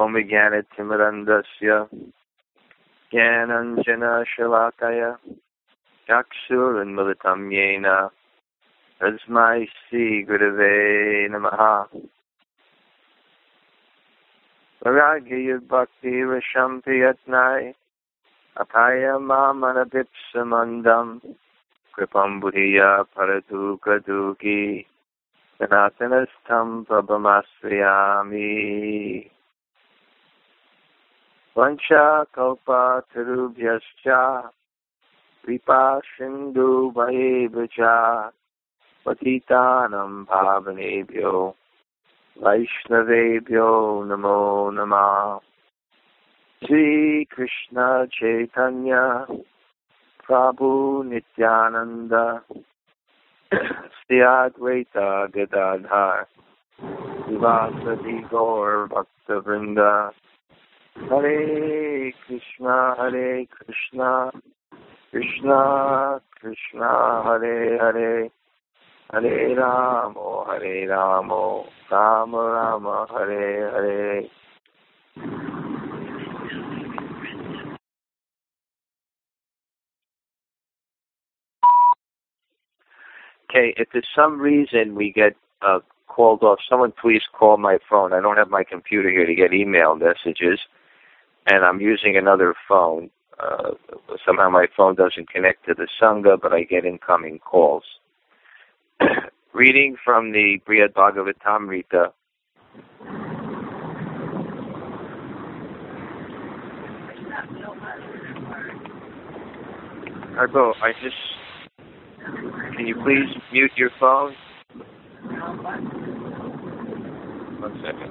Omigyanatimirandasya Jnananjana Shalakaya Chakshurunmilitam Yena Tasmai Sri Gurave Namaha Varagya Bhakti Rasham Priyatnai Apaya Mamanabipsamandam Kripam Buddhiya Paratukaduki Sanatanastham Prabhamasriyami Vancha Kalpa Tarubhyascha Vipa Sindhu Bhayevacha Patitanam Bhavanebhyo Vaishnavebhyo Namo Namah Sri Krishna Chaitanya Prabhu Nityananda Sri Advaita Gadadhar Srivasadi Gaur Bhaktavrinda Hare Krishna Krishna Krishna Hare Hare Hare Ramo Rama Rama Hare Hare. Okay, if there's some reason we get called off, someone please call my phone. I don't have my computer here to get email messages, and I'm using another phone. Somehow my phone doesn't connect to the Sangha, but I get incoming calls. Reading from the Brihad Bhagavatamrita. Arbo, can you please mute your phone? 1 second.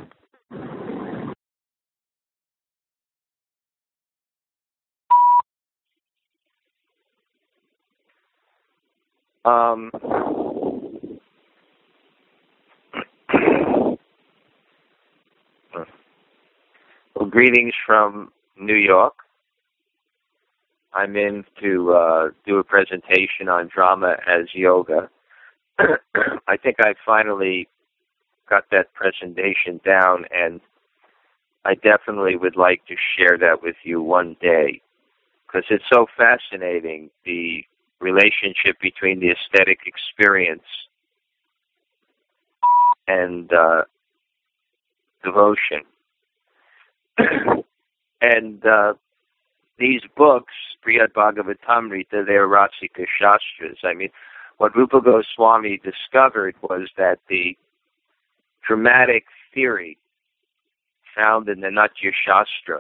Well, greetings from New York. I'm in to do a presentation on drama as yoga. I think I finally got that presentation down, and I definitely would like to share that with you one day, because it's so fascinating, the relationship between the aesthetic experience and devotion. And these books, Brihad Bhagavatamrita, they're Rasika Shastras. I mean, what Rupa Goswami discovered was that the dramatic theory found in the Natya Shastra,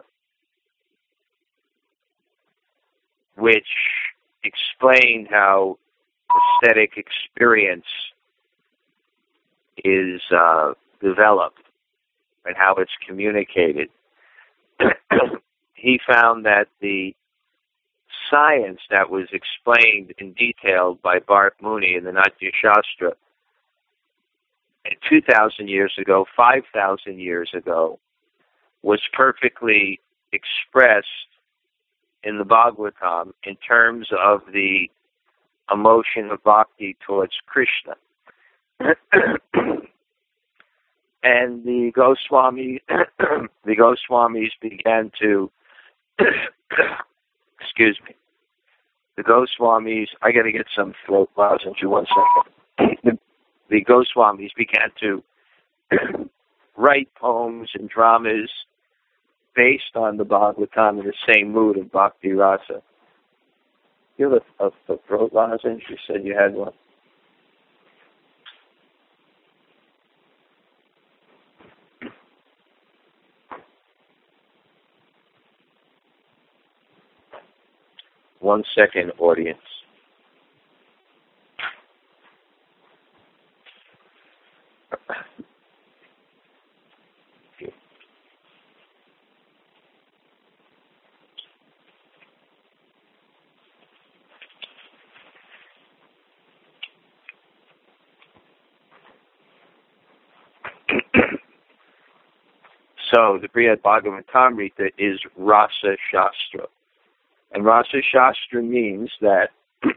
which explained how aesthetic experience is developed and how it's communicated. He found that the science that was explained in detail by Bharat Muni in the Natya Shastra 2,000 years ago, 5,000 years ago, was perfectly expressed in the Bhagavatam in terms of the emotion of bhakti towards Krishna. And the Goswamis began to excuse me. The Goswamis, I got to get some throat lozenge in 1 second. The Goswamis began to write poems and dramas based on the Bhagavatam in the same mood of Bhakti Rasa. You have a throat lozenge? You said you had one. One second, audience. So the Brihad Bhagavatamrita is Rasa Shastra. And Rasa Shastra means that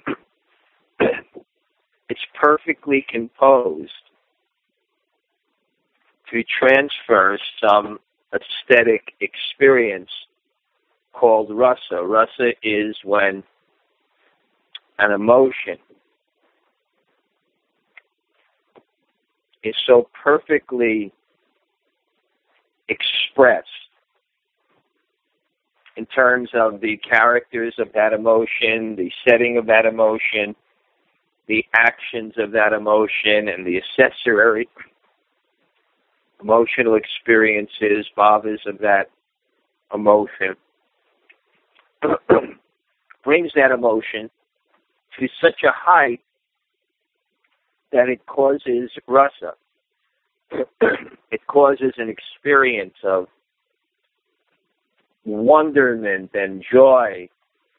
it's perfectly composed to transfer some aesthetic experience called rasa. Rasa is when an emotion is so perfectly expressed in terms of the characters of that emotion, the setting of that emotion, the actions of that emotion, and the accessory emotional experiences, bhavas of that emotion, brings that emotion to such a height that it causes rasa. It causes an experience of wonderment and joy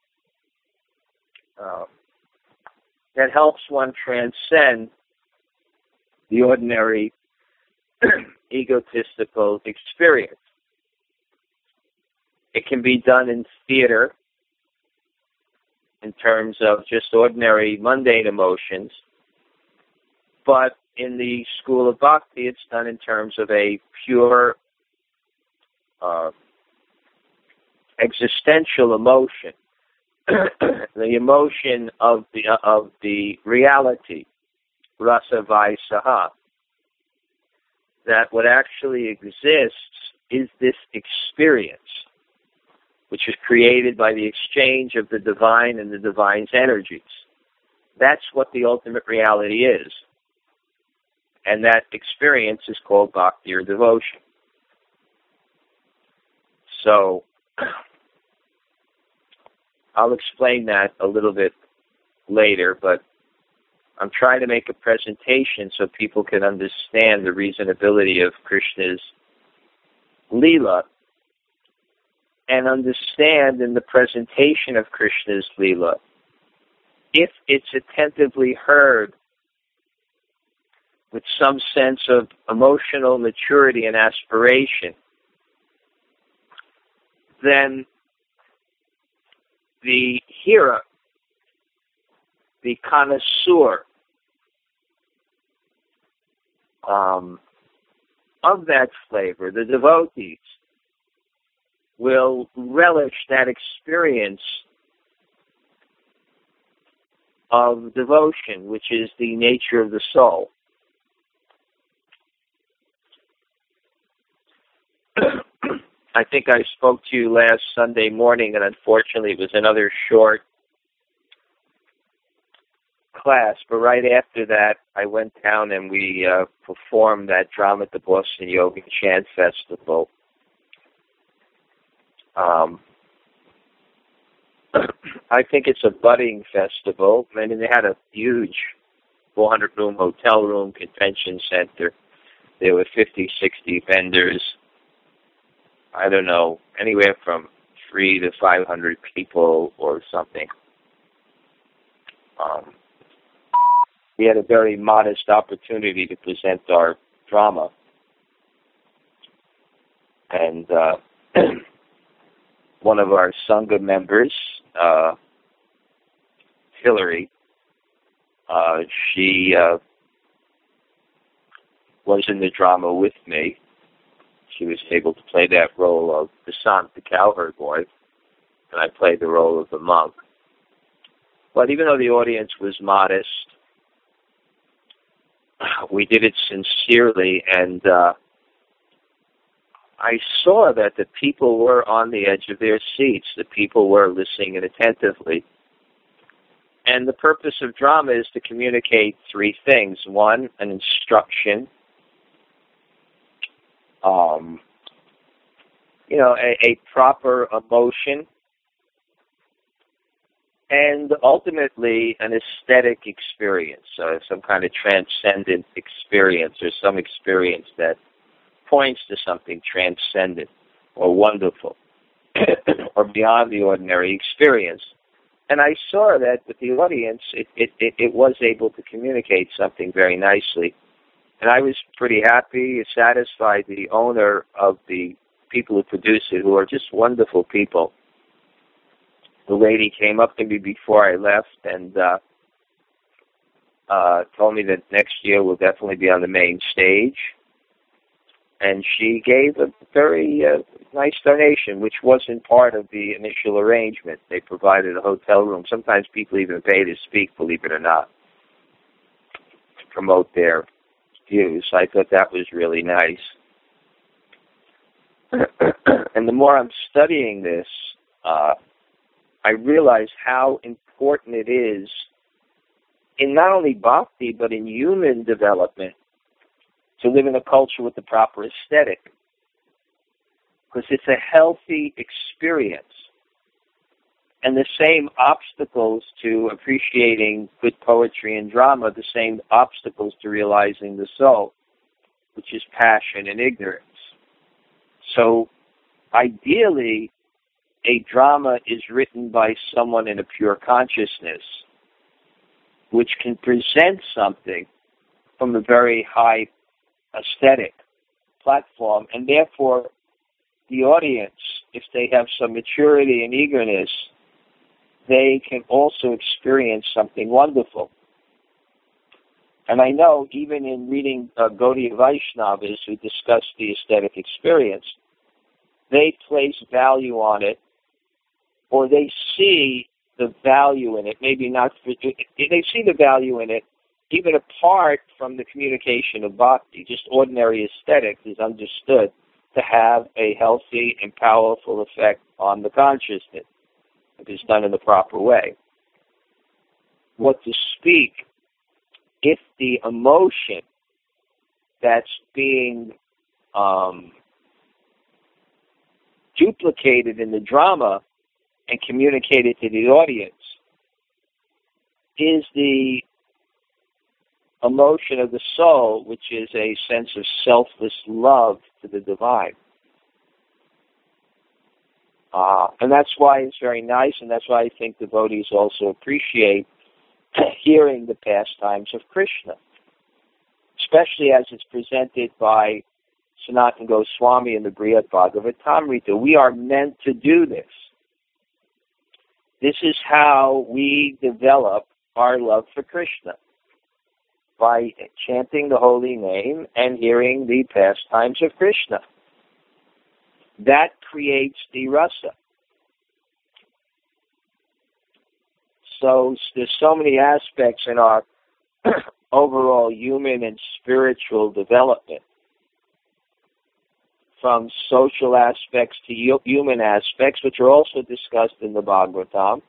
that helps one transcend the ordinary egotistical experience. It can be done in theater in terms of just ordinary mundane emotions, but in the school of bhakti, it's done in terms of a pure existential emotion, the emotion of the reality, rasa vaisaha, that what actually exists is this experience, which is created by the exchange of the divine and the divine's energies. That's what the ultimate reality is. And that experience is called bhakti or devotion. So, I'll explain that a little bit later, but I'm trying to make a presentation so people can understand the reasonability of Krishna's Leela and understand in the presentation of Krishna's Leela, if it's attentively heard with some sense of emotional maturity and aspiration, then the hearer, the connoisseur of that flavor, the devotees, will relish that experience of devotion, which is the nature of the soul. I think I spoke to you last Sunday morning, and unfortunately it was another short class, but right after that I went down and we performed that drama at the Boston Yoga Chant Festival. I think it's a budding festival. I mean, they had a huge 400-room hotel room convention center. There were 50, 60 vendors. I don't know, anywhere from 300 to 500 people or something. We had a very modest opportunity to present our drama. And one of our Sangha members, Hillary, she was in the drama with me. She was able to play that role of Basant, the cowherd boy, and I played the role of the monk. But even though the audience was modest, we did it sincerely, and I saw that the people were on the edge of their seats. The people were listening attentively. And the purpose of drama is to communicate three things. One, an instruction. A proper emotion, and ultimately an aesthetic experience, some kind of transcendent experience, or some experience that points to something transcendent or wonderful or beyond the ordinary experience. And I saw that with the audience, it was able to communicate something very nicely. And I was pretty happy, satisfied. The owner of the people who produced it, who are just wonderful people, the lady came up to me before I left and told me that next year we'll definitely be on the main stage. And she gave a very nice donation, which wasn't part of the initial arrangement. They provided a hotel room. Sometimes people even pay to speak, believe it or not, to promote their views. I thought that was really nice. And the more I'm studying this, I realize how important it is in not only bhakti, but in human development, to live in a culture with the proper aesthetic. Because it's a healthy experience. And the same obstacles to appreciating good poetry and drama, the same obstacles to realizing the soul, which is passion and ignorance. So, ideally, a drama is written by someone in a pure consciousness, which can present something from a very high aesthetic platform, and therefore the audience, if they have some maturity and eagerness, they can also experience something wonderful. And I know even in reading Gaudiya Vaishnavas who discuss the aesthetic experience, they place value on it, or they see the value in it, maybe not, they see the value in it even apart from the communication of bhakti. Just ordinary aesthetics is understood to have a healthy and powerful effect on the consciousness if it's done in the proper way. What to speak if the emotion that's being duplicated in the drama and communicated to the audience is the emotion of the soul, which is a sense of selfless love to the divine. And that's why it's very nice, and that's why I think devotees also appreciate hearing the pastimes of Krishna, especially as it's presented by Sanatana Goswami in the Brihad Bhagavatamrita. We are meant to do this. This is how we develop our love for Krishna, by chanting the holy name and hearing the pastimes of Krishna. That creates the rasa. So there's so many aspects in our overall human and spiritual development, from social aspects to human aspects, which are also discussed in the Bhagavatam,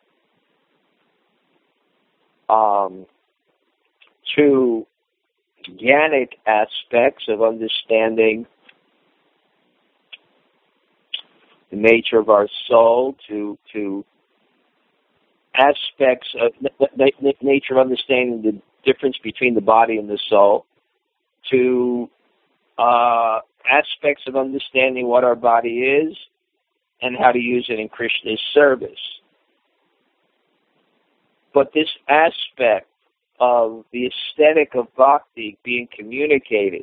to jnanic aspects of understanding the nature of our soul, to aspects of nature of understanding the difference between the body and the soul, to aspects of understanding what our body is and how to use it in Krishna's service. But this aspect of the aesthetic of bhakti being communicated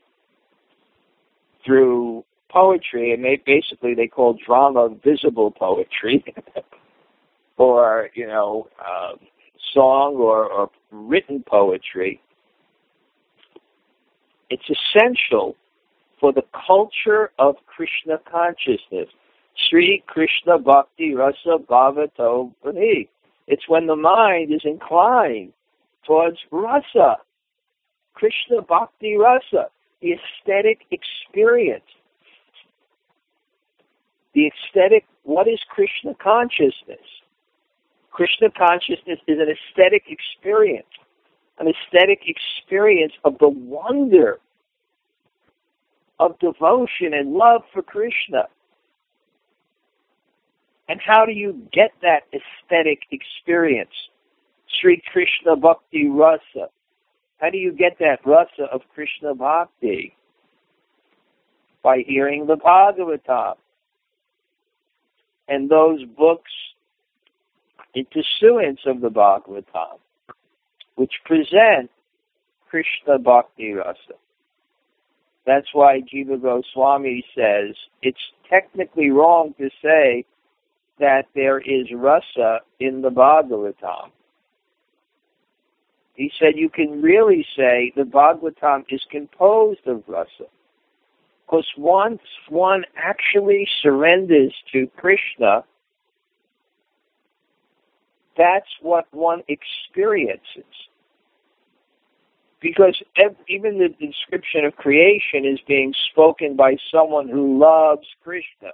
through poetry, and they call drama visible poetry, or song or written poetry. It's essential for the culture of Krishna consciousness. Sri Krishna Bhakti Rasa Bhavato Bhani. It's when the mind is inclined towards rasa, Krishna Bhakti Rasa, the aesthetic experience. The aesthetic, what is Krishna consciousness? Krishna consciousness is an aesthetic experience of the wonder of devotion and love for Krishna. And how do you get that aesthetic experience? Sri Krishna Bhakti Rasa. How do you get that rasa of Krishna Bhakti? By hearing the Bhagavatam and those books in pursuance of the Bhagavatam, which present Krishna Bhakti Rasa. That's why Jiva Goswami says it's technically wrong to say that there is rasa in the Bhagavatam. He said you can really say the Bhagavatam is composed of rasa. Because once one actually surrenders to Krishna, that's what one experiences. Because even the description of creation is being spoken by someone who loves Krishna.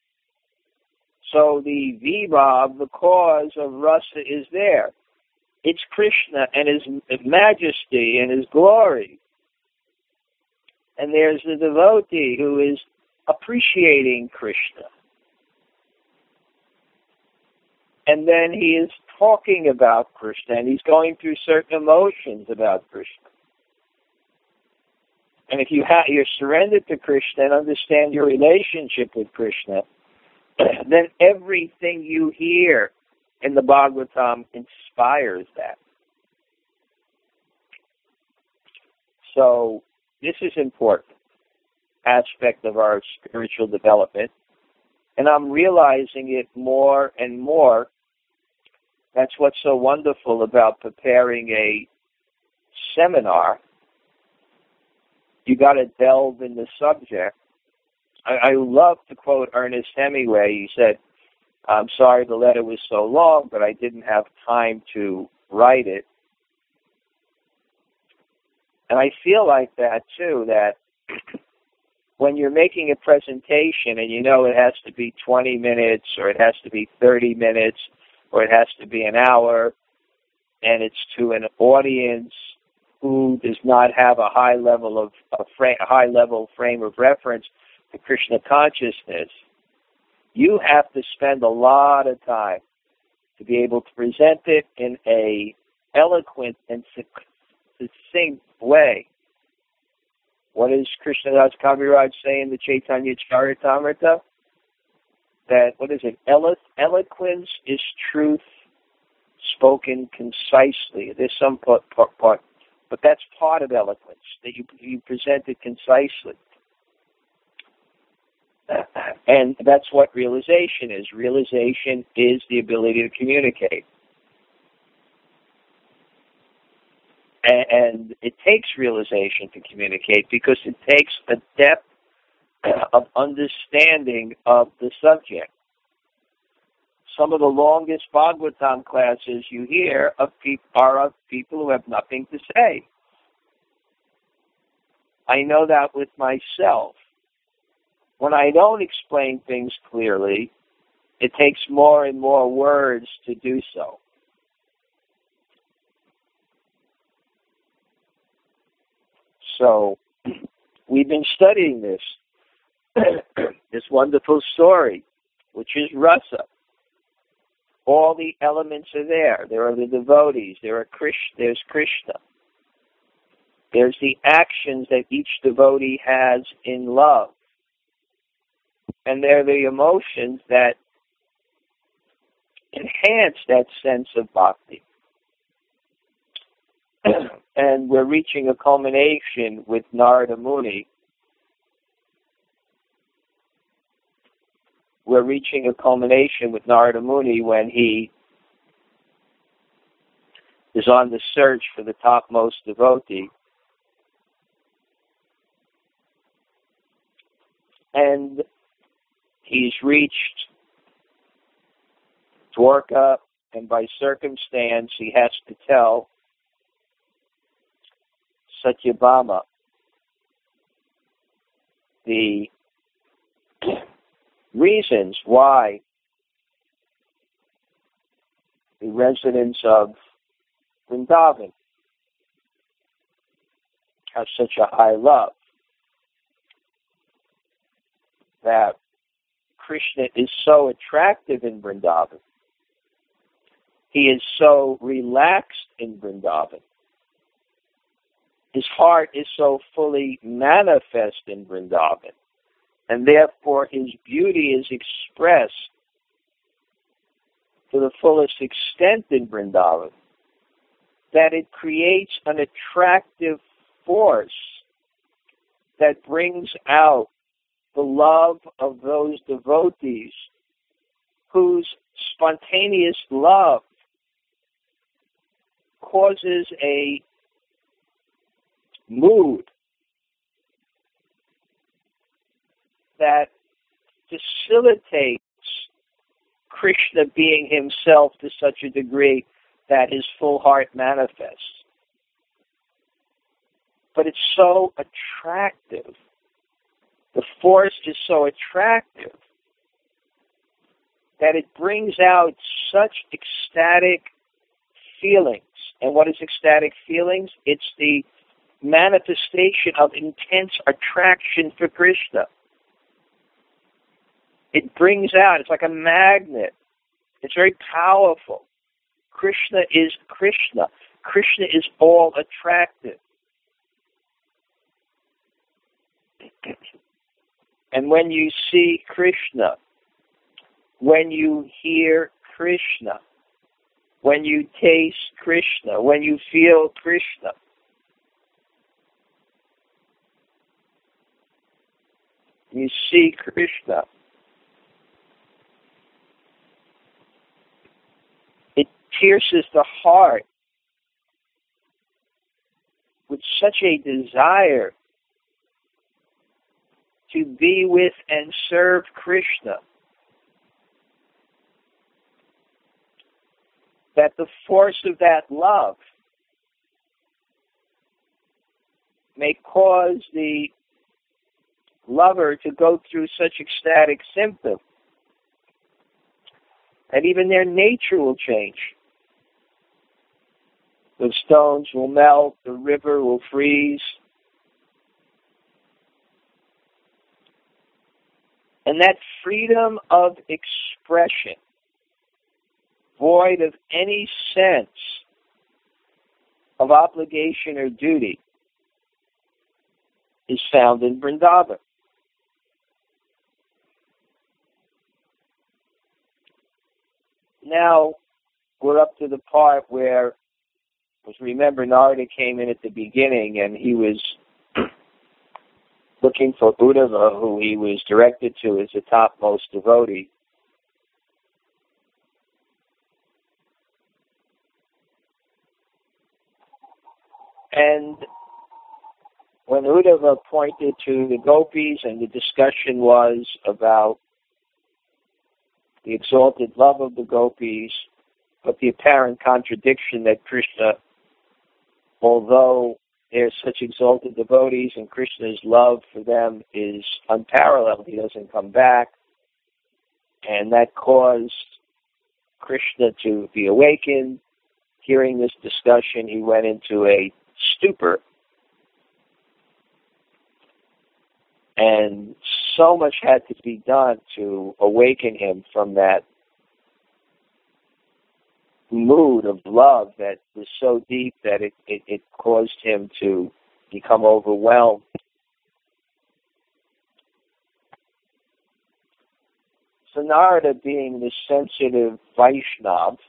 So the vibhav, the cause of rasa, is there. It's Krishna and His majesty and His glory. And there's the devotee who is appreciating Krishna. And then he is talking about Krishna, and he's going through certain emotions about Krishna. And if you're surrendered to Krishna and understand your relationship with Krishna, then everything you hear in the Bhagavatam inspires that. So this is an important aspect of our spiritual development, and I'm realizing it more and more. That's what's so wonderful about preparing a seminar. You got to delve in the subject. I love to quote Ernest Hemingway. He said, "I'm sorry the letter was so long, but I didn't have time to write it." And I feel like that too, that when you're making a presentation and you know it has to be 20 minutes or it has to be 30 minutes or it has to be an hour, and it's to an audience who does not have a high level frame of reference to Krishna consciousness, you have to spend a lot of time to be able to present it in a eloquent and succinct way. What does Krishnadas Kaviraj say in the Chaitanya Charitamrita? That, what is it? Eloquence is truth spoken concisely. There's some part, but that's part of eloquence, that you present it concisely. And that's what realization is. Realization is the ability to communicate. And it takes realization to communicate because it takes a depth of understanding of the subject. Some of the longest Bhagavatam classes you hear are of people who have nothing to say. I know that with myself. When I don't explain things clearly, it takes more and more words to do so. So, we've been studying this wonderful story, which is rasa. All the elements are there. There are the devotees. There's Krishna. There's the actions that each devotee has in love. And there are the emotions that enhance that sense of bhakti. And we're reaching a culmination with Narada Muni. We're reaching a culmination with Narada Muni when he is on the search for the topmost devotee. And he's reached Dwarka, and by circumstance he has to tell Satyabhama the reasons why the residents of Vrindavan have such a high love, that Krishna is so attractive in Vrindavan. He is so relaxed in Vrindavan. His heart is so fully manifest in Vrindavan. And therefore his beauty is expressed to the fullest extent in Vrindavan, that it creates an attractive force that brings out the love of those devotees whose spontaneous love causes a mood that facilitates Krishna being himself to such a degree that his full heart manifests. But it's so attractive. The force is so attractive that it brings out such ecstatic feelings. And what is ecstatic feelings? It's the manifestation of intense attraction for Krishna. It brings out, it's like a magnet. It's very powerful. Krishna is Krishna. Krishna is all attractive. And when you see Krishna, when you hear Krishna, when you taste Krishna, when you feel Krishna, you see Krishna, it pierces the heart with such a desire to be with and serve Krishna that the force of that love may cause the lover to go through such ecstatic symptoms that even their nature will change. The stones will melt, the river will freeze. And that freedom of expression, void of any sense of obligation or duty, is found in Vrindavan. Now, we're up to the part where, as remember, Narada came in at the beginning and he was looking for Uddhava, who he was directed to as the topmost devotee. And when Uddhava pointed to the gopis and the discussion was about the exalted love of the gopis, but the apparent contradiction that Krishna, although they're such exalted devotees and Krishna's love for them is unparalleled, he doesn't come back, and that caused Krishna to be awakened. Hearing this discussion, he went into a stupor. And so much had to be done to awaken him from that mood of love that was so deep that it caused him to become overwhelmed. So Narada, being the sensitive Vaishnav,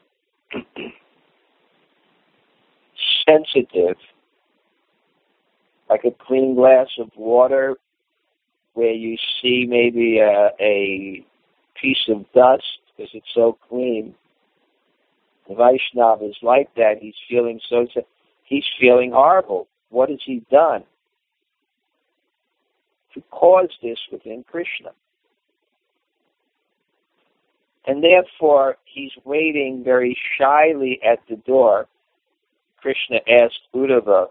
sensitive, like a clean glass of water where you see maybe a piece of dust because it's so clean. The Vaishnava is like that. He's feeling horrible. What has he done to cause this within Krishna? And therefore, he's waiting very shyly at the door. Krishna asked Uddhava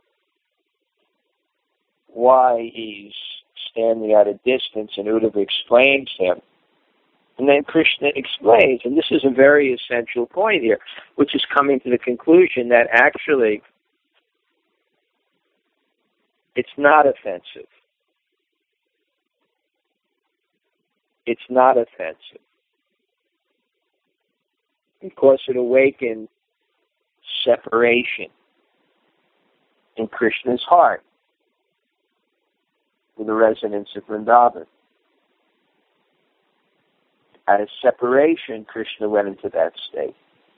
why he's standing at a distance, and Uddhava explains to him. And then Krishna explains, and this is a very essential point here, which is coming to the conclusion that actually it's not offensive. It's not offensive. Because it awakened separation in Krishna's heart with the resonance of Vrindavan. Out of separation, Krishna went into that state.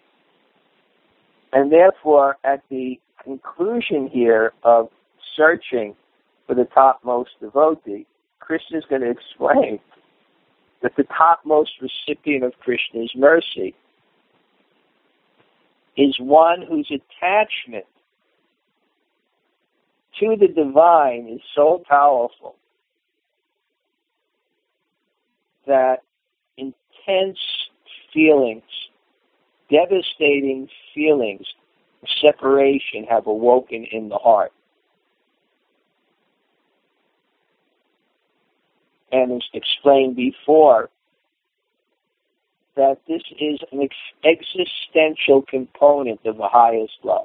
And therefore, at the conclusion here of searching for the topmost devotee, Krishna is going to explain that the topmost recipient of Krishna's mercy is one whose attachment to the divine is so powerful that intense feelings, devastating feelings of separation have awoken in the heart. And as explained before, that this is an existential component of the highest love.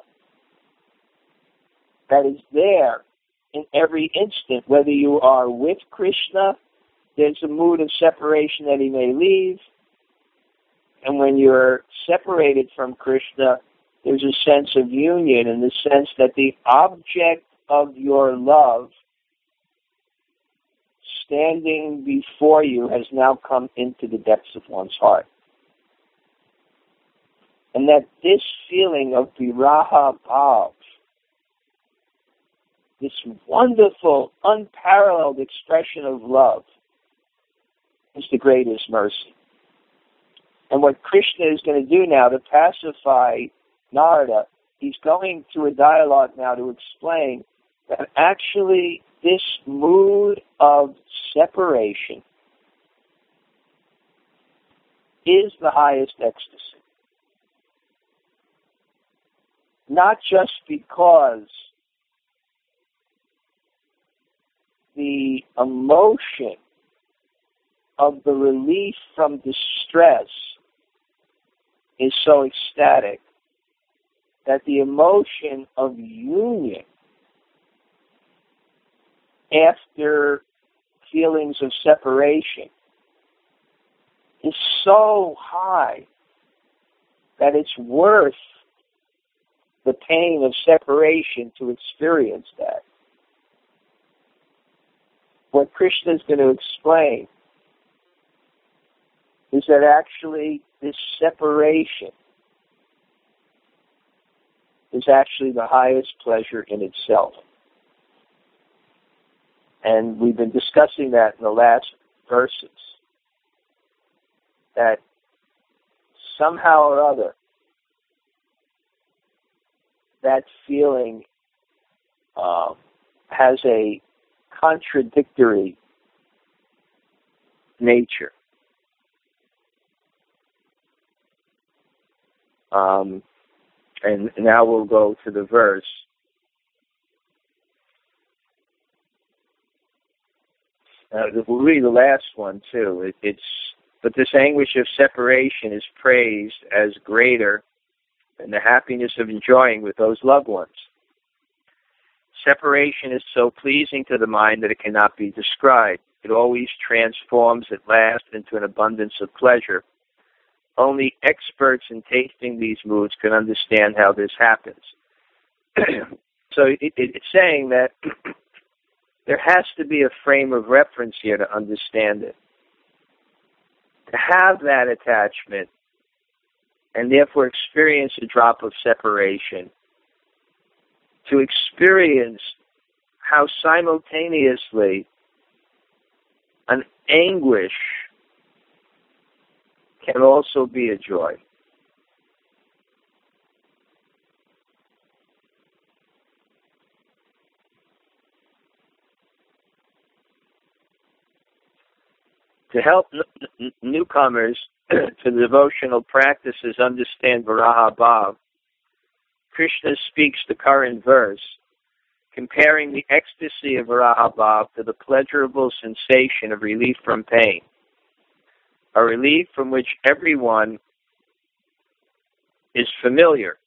That is there in every instant, whether you are with Krishna, there's a mood of separation that he may leave, and when you're separated from Krishna, there's a sense of union in the sense that the object of your love standing before you has now come into the depths of one's heart. And that this feeling of viraha bhav, this wonderful, unparalleled expression of love, is the greatest mercy. And what Krishna is going to do now to pacify Narada, he's going through a dialogue now to explain that actually this mood of separation is the highest ecstasy. Not just because the emotion of the relief from distress is so ecstatic that the emotion of union after feelings of separation is so high that it's worth the pain of separation to experience that. What Krishna is going to explain is that actually this separation is actually the highest pleasure in itself. And we've been discussing that in the last verses, that somehow or other, that feeling has a contradictory nature. And now we'll go to the verse. We'll read the last one too. But this anguish of separation is praised as greater than the happiness of enjoying with those loved ones. Separation is so pleasing to the mind that it cannot be described. It always transforms at last into an abundance of pleasure. Only experts in tasting these moods can understand how this happens. So it's saying that there has to be a frame of reference here to understand it. To have that attachment and therefore experience a drop of separation, to experience how simultaneously an anguish can also be a joy. To help newcomers to the devotional practices understand Viraha Bhav, Krishna speaks the current verse, comparing the ecstasy of Viraha Bhav to the pleasurable sensation of relief from pain, a relief from which everyone is familiar.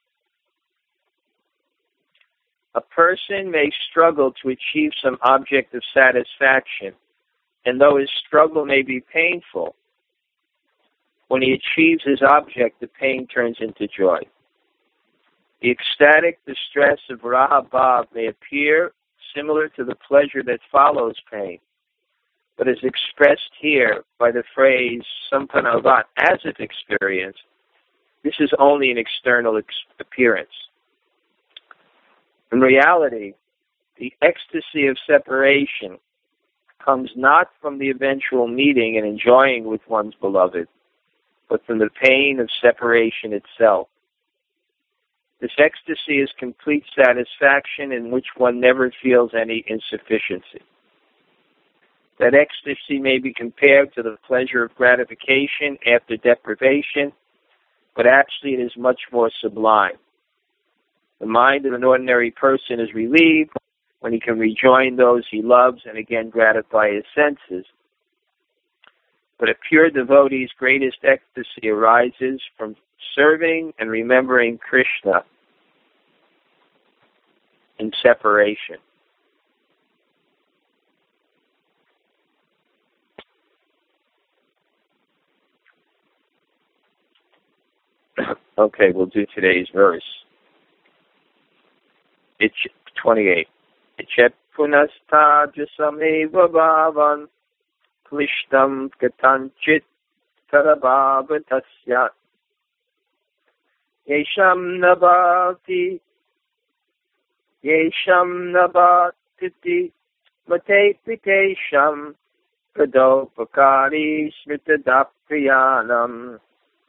A person may struggle to achieve some object of satisfaction, and though his struggle may be painful, when he achieves his object, the pain turns into joy. The ecstatic distress of Viraha Bhav may appear similar to the pleasure that follows pain, but is expressed here by the phrase sampanavat, as if experienced. This is only an external appearance. In reality, the ecstasy of separation comes not from the eventual meeting and enjoying with one's beloved, but from the pain of separation itself. This ecstasy is complete satisfaction in which one never feels any insufficiency. That ecstasy may be compared to the pleasure of gratification after deprivation, but actually it is much more sublime. The mind of an ordinary person is relieved when he can rejoin those he loves and again gratify his senses. But a pure devotee's greatest ecstasy arises from serving and remembering Krishna in separation. Okay, we'll do today's verse. It's 28. Ichet punasthajasameva bhavan klishtam katanchit tarabhavatasya yesham nabhati mate pitesham pradopakari smritadapriyanam.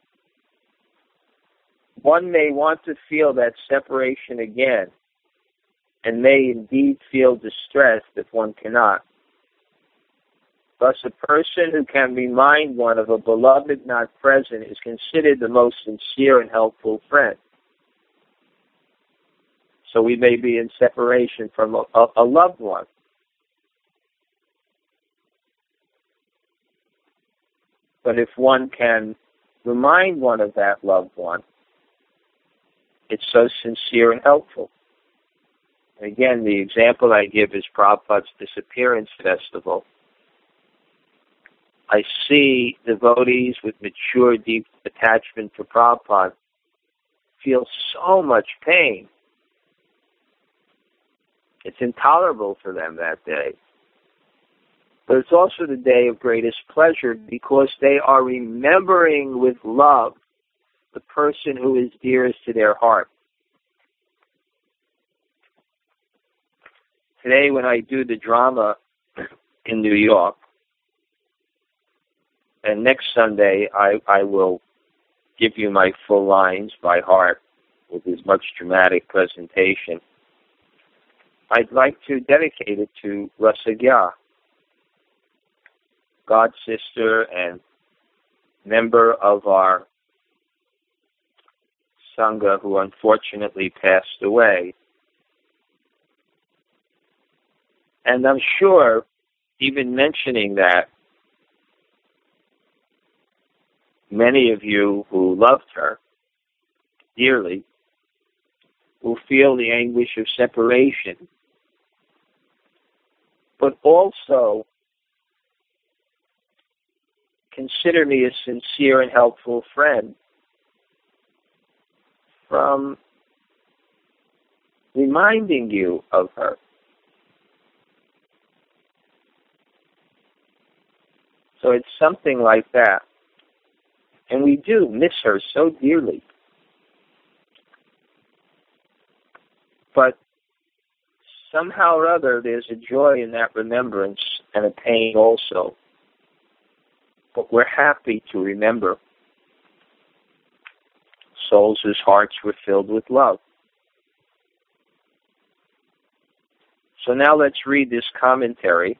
One may want to feel that separation again, and may indeed feel distressed if one cannot. Thus, a person who can remind one of a beloved not present is considered the most sincere and helpful friend. So we may be in separation from a loved one. But if one can remind one of that loved one, it's so sincere and helpful. And again, the example I give is Prabhupada's disappearance festival. I see devotees with mature, deep attachment to Prabhupada feel so much pain. It's intolerable for them that day. But it's also the day of greatest pleasure because they are remembering with love the person who is dearest to their heart. Today, when I do the drama in New York, and next Sunday I will give you my full lines by heart with as much dramatic presentation, I'd like to dedicate it to Rasagya, God's sister and member of our Sangha who unfortunately passed away. And I'm sure, even mentioning that, many of you who loved her dearly will feel the anguish of separation, but also consider me a sincere and helpful friend from reminding you of her. So it's something like that. And we do miss her so dearly. But somehow or other, there's a joy in that remembrance and a pain also. But we're happy to remember souls whose hearts were filled with love. So now let's read this commentary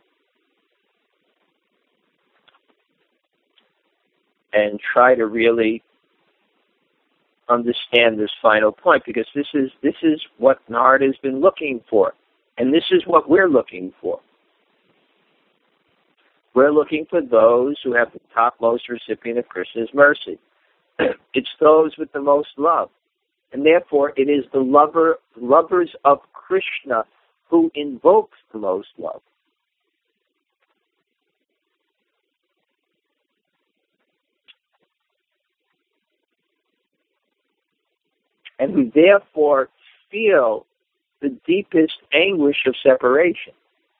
and try to really understand this final point, because this is what Narada has been looking for, and this is what we're looking for. We're looking for those who have the topmost recipient of Krishna's mercy. It's those with the most love, and therefore it is the lovers of Krishna who invokes the most love. And who therefore feel the deepest anguish of separation.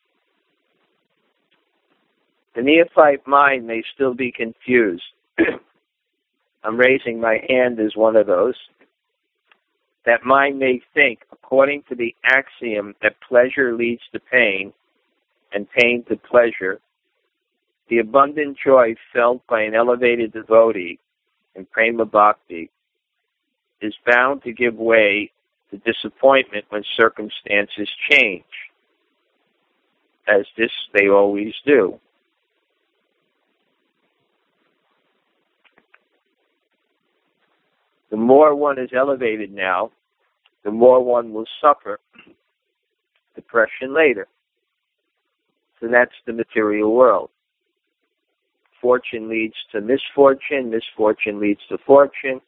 The neophyte mind may still be confused. I'm raising my hand as one of those. That mind may think, according to the axiom that pleasure leads to pain and pain to pleasure, the abundant joy felt by an elevated devotee in prema bhakti is bound to give way to disappointment when circumstances change, as this they always do. The more one is elevated now, the more one will suffer depression later. So that's the material world. Fortune leads to misfortune. Misfortune leads to fortune.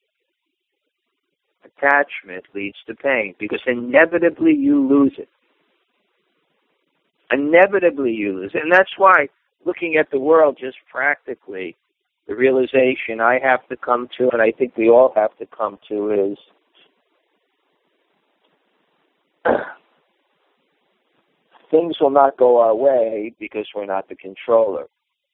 Attachment leads to pain, because inevitably you lose it. Inevitably you lose it. And that's why, looking at the world just practically, the realization I have to come to, and I think we all have to come to, is things will not go our way because we're not the controller.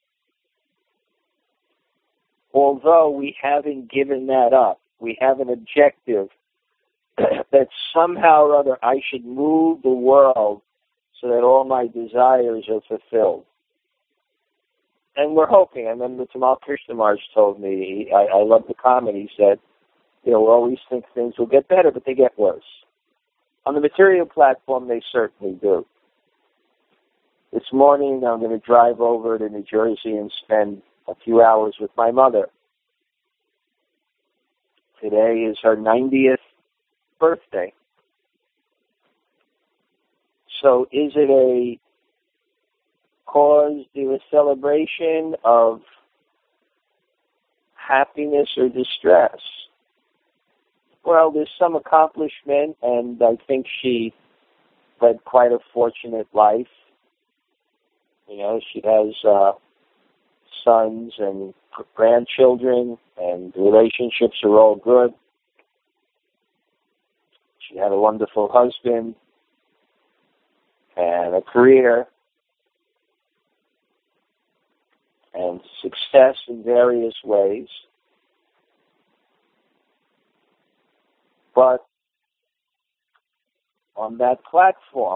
Although we haven't given that up, we have an objective that somehow or other I should move the world so that all my desires are fulfilled. And we're hoping. I remember Tamal Krishnamurti told me, I love the comment, he said, we always think things will get better, but they get worse. On the material platform, they certainly do. This morning, I'm going to drive over to New Jersey and spend a few hours with my mother. Today is her 90th birthday. So is it a cause to a celebration of happiness or distress? Well, there's some accomplishment, and I think she led quite a fortunate life. She has sons and grandchildren, and the relationships are all good. She had a wonderful husband and a career and success in various ways. But on that platform,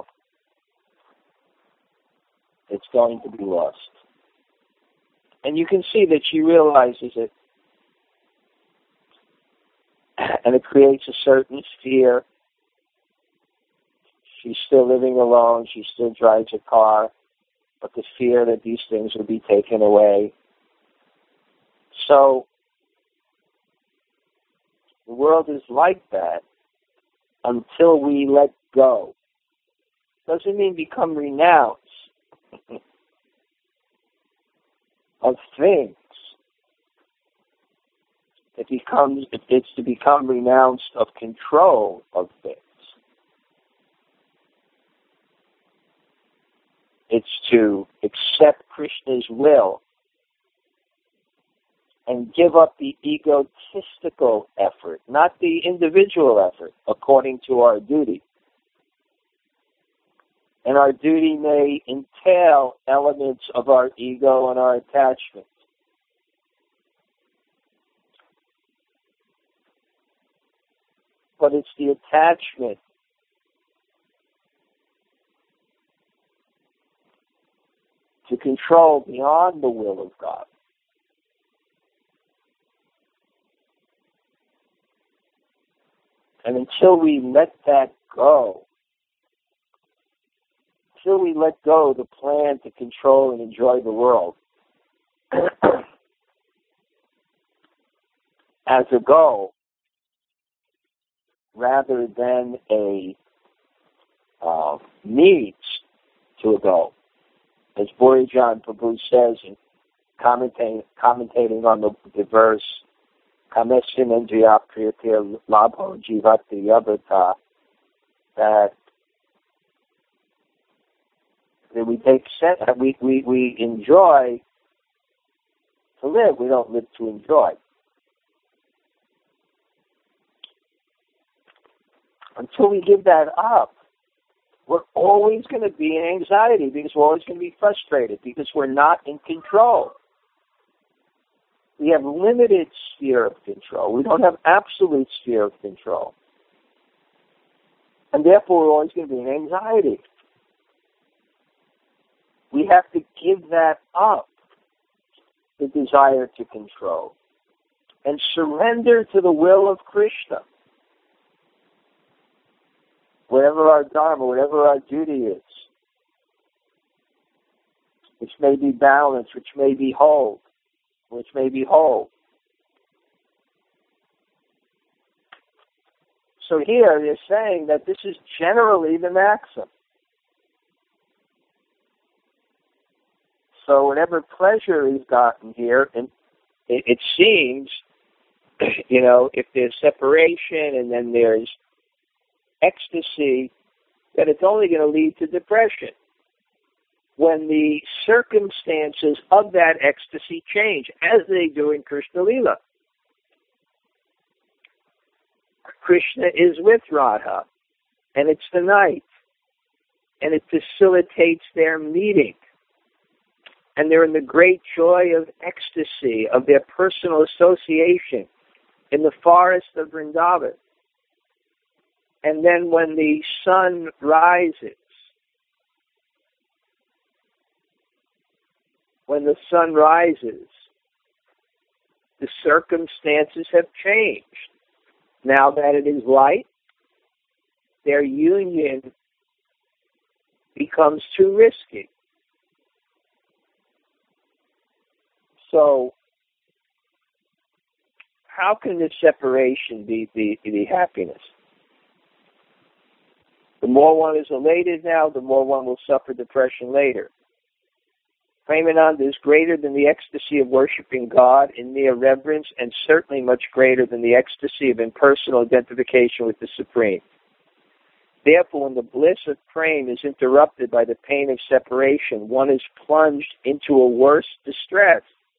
it's going to be lost. And you can see that she realizes it. And it creates a certain fear. She's still living alone. She still drives a car. But the fear that these things will be taken away. So, the world is like that until we let go. Doesn't mean become renounced of things. It's to become renounced of control of things. It's to accept Krishna's will and give up the egotistical effort, not the individual effort, according to our duty. And our duty may entail elements of our ego and our attachment. But it's the attachment to control beyond the will of God. And until we let that go, until we let go of the plan to control and enjoy the world as a goal, rather than a needs to a goal. As Borijan Prabhu says, in commentating on the verse, Kameshin Indriya Priyatir Labho Jivati Yabata, that we enjoy to live, we don't live to enjoy. Until we give that up, we're always going to be in anxiety because we're always going to be frustrated because we're not in control. We have limited sphere of control. We don't have absolute sphere of control. And therefore, we're always going to be in anxiety. We have to give that up, the desire to control, and surrender to the will of Krishna. Whatever our dharma, whatever our duty is, which may be balanced, which may be whole, So here they're saying that this is generally the maxim. So whatever pleasure is gotten here, and it seems, if there's separation and then there's ecstasy, that it's only going to lead to depression when the circumstances of that ecstasy change, as they do in Krishna Lila. Krishna is with Radha, and it's the night, and it facilitates their meeting. And they're in the great joy of ecstasy, of their personal association in the forest of Vrindavan. And then when the sun rises, the circumstances have changed. Now that it is light, their union becomes too risky. So, how can this separation be happiness? The more one is elated now, the more one will suffer depression later. Premananda is greater than the ecstasy of worshiping God in mere reverence, and certainly much greater than the ecstasy of impersonal identification with the Supreme. Therefore, when the bliss of prema is interrupted by the pain of separation, one is plunged into a worse distress.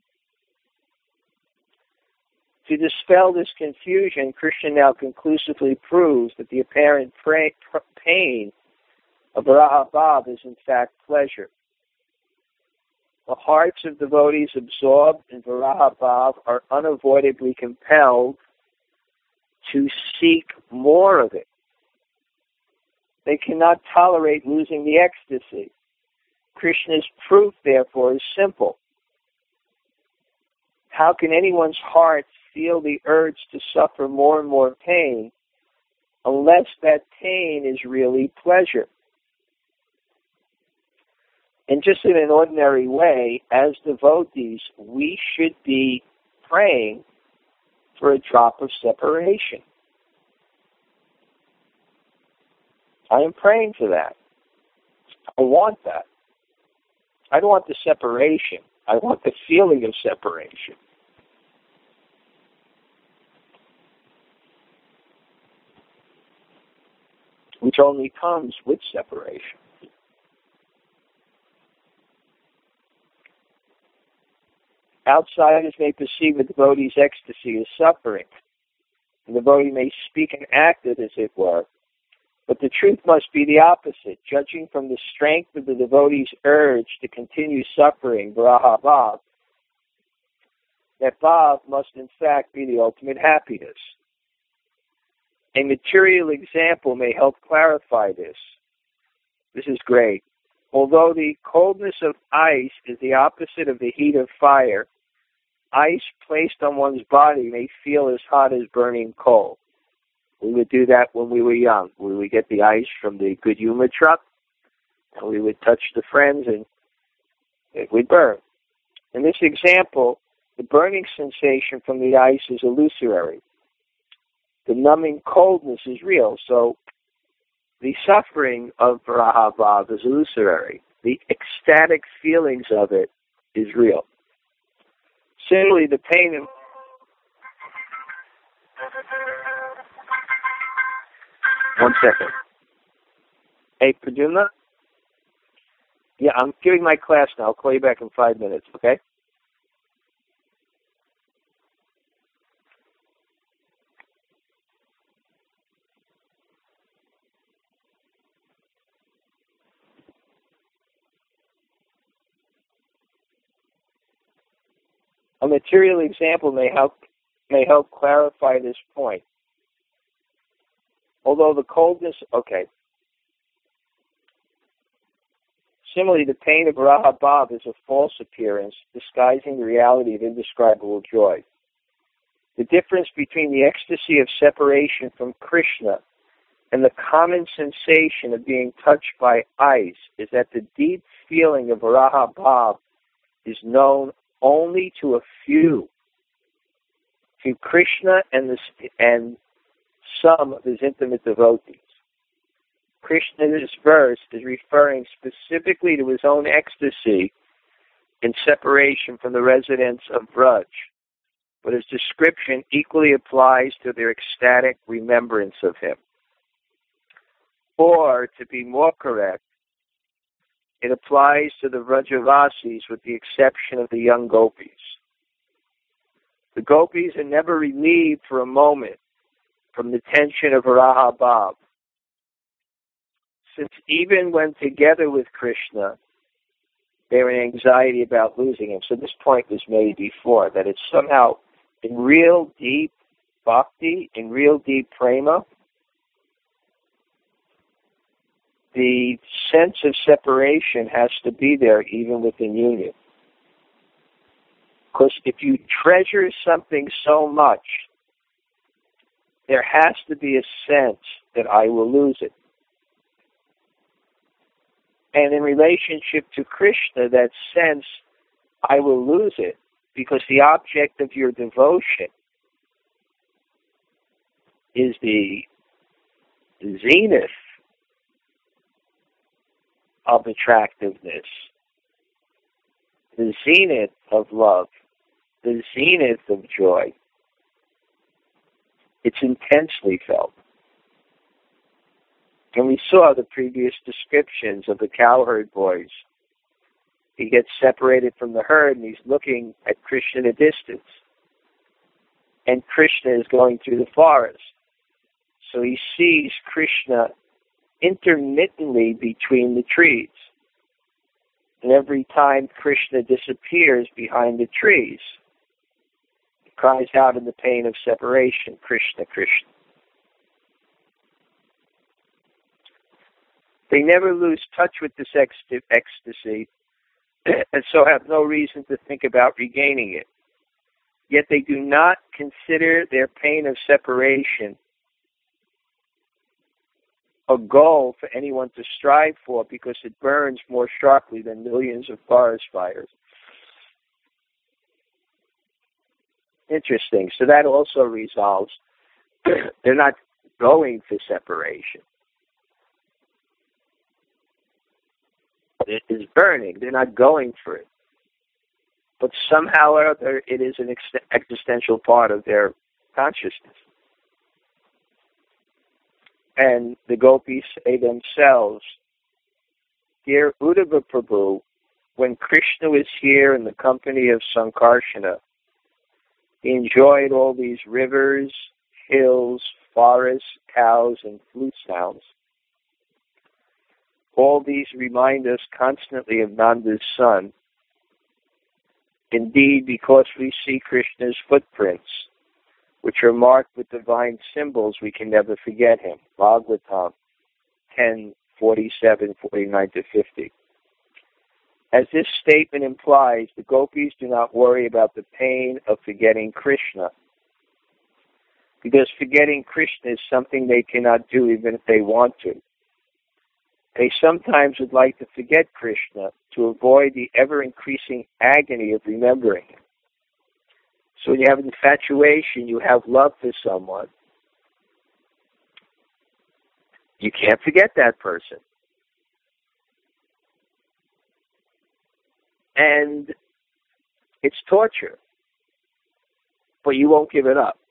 To dispel this confusion, Krishna now conclusively proves that the apparent pain of Rahabhav is in fact pleasure. The hearts of devotees absorbed in Virahabhav are unavoidably compelled to seek more of it. They cannot tolerate losing the ecstasy. Krishna's proof, therefore, is simple. How can anyone's heart feel the urge to suffer more and more pain unless that pain is really pleasure? And just in an ordinary way, as devotees, we should be praying for a drop of separation. I am praying for that. I want that. I don't want the separation. I want the feeling of separation. Which only comes with separation. Outsiders may perceive a devotee's ecstasy as suffering. The devotee may speak and act it as it were. But the truth must be the opposite. Judging from the strength of the devotee's urge to continue suffering, Virahabhav, that bhav must in fact be the ultimate happiness. A material example may help clarify this. This is great. Although the coldness of ice is the opposite of the heat of fire, ice placed on one's body may feel as hot as burning coal. We would do that when we were young. We would get the ice from the good humor truck, and we would touch the friends, and it would burn. In this example, the burning sensation from the ice is illusory. The numbing coldness is real, so the suffering of Virahabhav is illusory. The ecstatic feelings of it is real. Similarly, the pain of... One second. Hey, Pradyumna? Yeah, I'm giving my class now. I'll call you back in 5 minutes, okay? A material example may help clarify this point. Although the coldness, Similarly, the pain of Rahabhav is a false appearance, disguising the reality of indescribable joy. The difference between the ecstasy of separation from Krishna and the common sensation of being touched by ice is that the deep feeling of Rahabhav is known only to a few. To Krishna and some of his intimate devotees. Krishna in this verse is referring specifically to his own ecstasy in separation from the residents of Braj, but his description equally applies to their ecstatic remembrance of him. Or, to be more correct, it applies to the Vrajavasis with the exception of the young gopis. The gopis are never relieved for a moment from the tension of Raha Bhav, since even when together with Krishna, they're in anxiety about losing him. So this point was made before, that it's somehow in real deep bhakti, in real deep prema, the sense of separation has to be there even within union. Because if you treasure something so much, there has to be a sense that I will lose it. And in relationship to Krishna, that sense, I will lose it, because the object of your devotion is the zenith of attractiveness, the zenith of love, the zenith of joy. It's intensely felt. And we saw the previous descriptions of the cowherd boys. He gets separated from the herd and he's looking at Krishna at a distance. And Krishna is going through the forest. So he sees Krishna intermittently between the trees. And every time Krishna disappears behind the trees, he cries out in the pain of separation, Krishna, Krishna. They never lose touch with this ecstasy, and so have no reason to think about regaining it. Yet they do not consider their pain of separation a goal for anyone to strive for, because it burns more sharply than millions of forest fires. Interesting. So that also resolves, they're not going for separation. It is burning. They're not going for it. But somehow or other, it is an existential part of their consciousness. And the gopis say themselves, Dear Uddhava Prabhu, when Krishna was here in the company of Sankarsana, he enjoyed all these rivers, hills, forests, cows, and flute sounds. All these remind us constantly of Nanda's son. Indeed, because we see Krishna's footprints, which are marked with divine symbols, we can never forget him. Bhagavatam 10:47-49-50. As this statement implies, the gopis do not worry about the pain of forgetting Krishna, because forgetting Krishna is something they cannot do even if they want to. They sometimes would like to forget Krishna to avoid the ever-increasing agony of remembering him. So when you have infatuation, you have love for someone, you can't forget that person. And it's torture, but you won't give it up.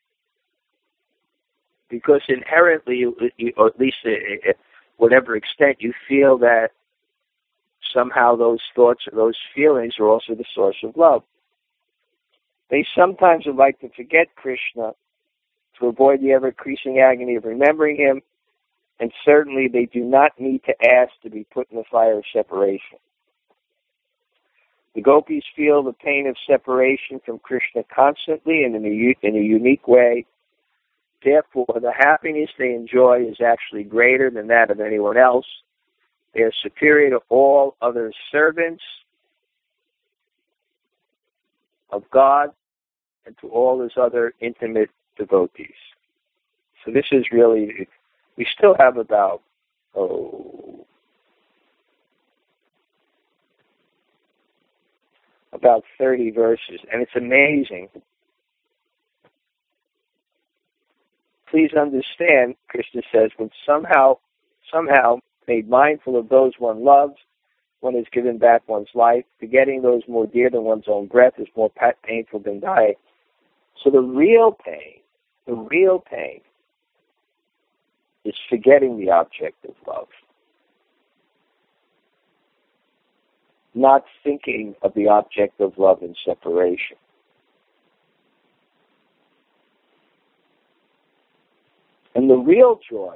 Because inherently, or at least whatever extent, you feel that somehow those thoughts or those feelings are also the source of love. They sometimes would like to forget Krishna to avoid the ever-increasing agony of remembering him, and certainly they do not need to ask to be put in the fire of separation. The gopis feel the pain of separation from Krishna constantly and in a unique way. Therefore, the happiness they enjoy is actually greater than that of anyone else. They are superior to all other servants of God and to all his other intimate devotees. So this is really, we still have about 30 verses, and it's amazing please understand, Krishna says, when somehow made mindful of those one loves, one has given back one's life. Forgetting those more dear than one's own breath is more painful than dying. So the real pain is forgetting the object of love. Not thinking of the object of love in separation. And the real joy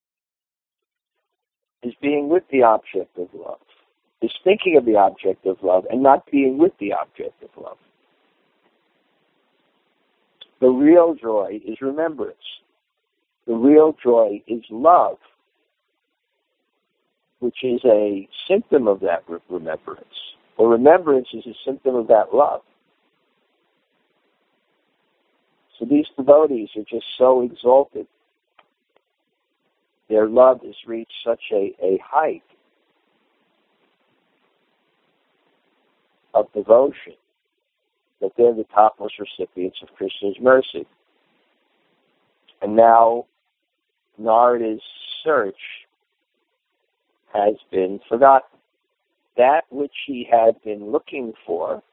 is being with the object of love, is thinking of the object of love and not being with the object of love. The real joy is remembrance. The real joy is love, which is a symptom of that remembrance. Or remembrance is a symptom of that love. So these devotees are just so exalted. Their love has reached such a height of devotion that they're the topmost recipients of Krishna's mercy. And now Narada's search has been forgotten. That which he had been looking for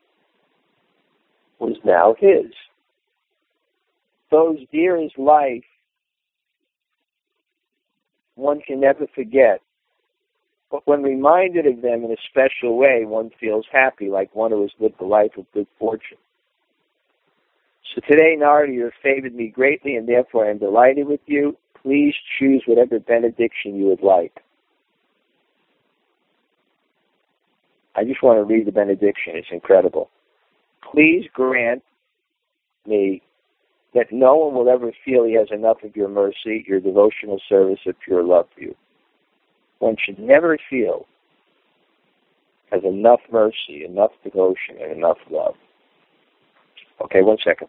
was now his. Those dear as life, one can never forget. But when reminded of them in a special way, one feels happy, like one who has lived a life of good fortune. So today, Narada, you have favored me greatly, and therefore I am delighted with you. Please choose whatever benediction you would like. I just want to read the benediction. It's incredible. Please grant me that no one will ever feel he has enough of your mercy, your devotional service, or pure love for you. One should never feel has enough mercy, enough devotion, and enough love. Okay, 1 second.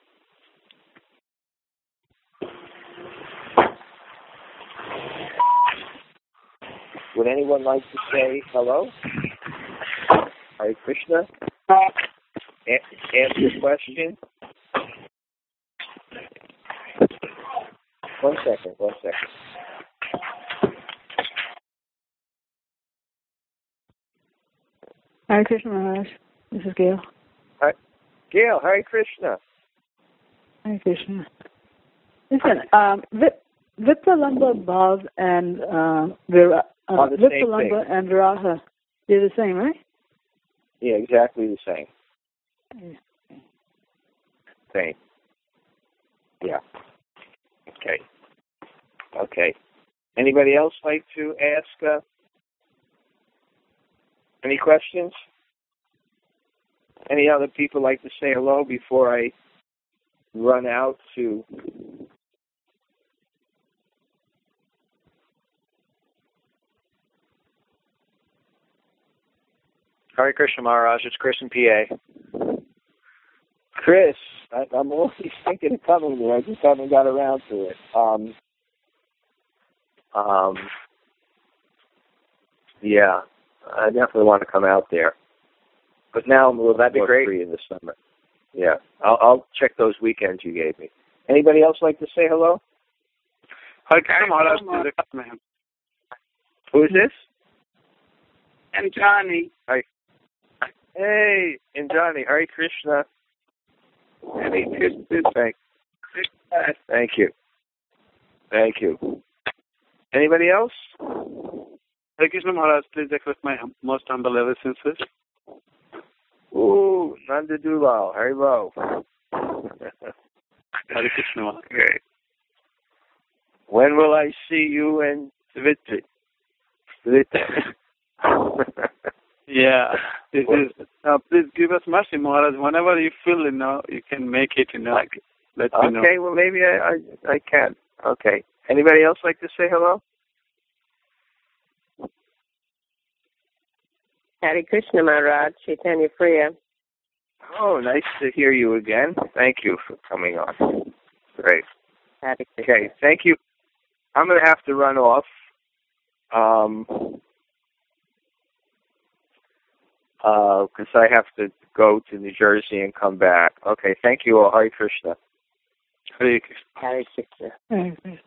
Would anyone like to say hello? Hare Krishna? Answer your question. 1 second. Hare Krishna Maharaj. This is Gail. Hi. Gail, Hare Krishna. Hare Krishna. Listen, Vipralambha Bhav and Vipralambha and Viraha, they're the same, right? Yeah, exactly the same. Same. Yeah. Okay. Anybody else like to ask any questions? Any other people like to say hello before I run out to... Hare Krishna Maharaj, it's Chris in PA. Chris, I'm always thinking of coming there. I just haven't got around to it. Yeah, I definitely want to come out there. But now I'm a little bit more free in the summer. Yeah, I'll check those weekends you gave me. Anybody else like to say hello? Hare Krishna Maharaj, ma'am. Who is this? Anjani. Hi. Hey, Anjani. Hare Krishna. Hare Krishna. Thank you. Anybody else? Hare Krishna Maharaj, please accept my most humble obeisances. Ooh, Nanda Dulal, Haribo. Hare Krishna Maharaj. Okay. When will I see you in Savitri? Yeah, this is. Please give us mercy, Maharaj. Whenever you feel, you can make it. Let me know. Okay, well maybe I can. Okay. Anybody else like to say hello? Hare Krishna Maharaj, Chaitanya Priya. Oh, nice to hear you again. Thank you for coming on. Great. Hare Krishna. Okay, thank you. I'm going to have to run off. Because I have to go to New Jersey and come back. Okay, thank you all. Hare Krishna. Hare Krishna. Hare Krishna. Hare Krishna.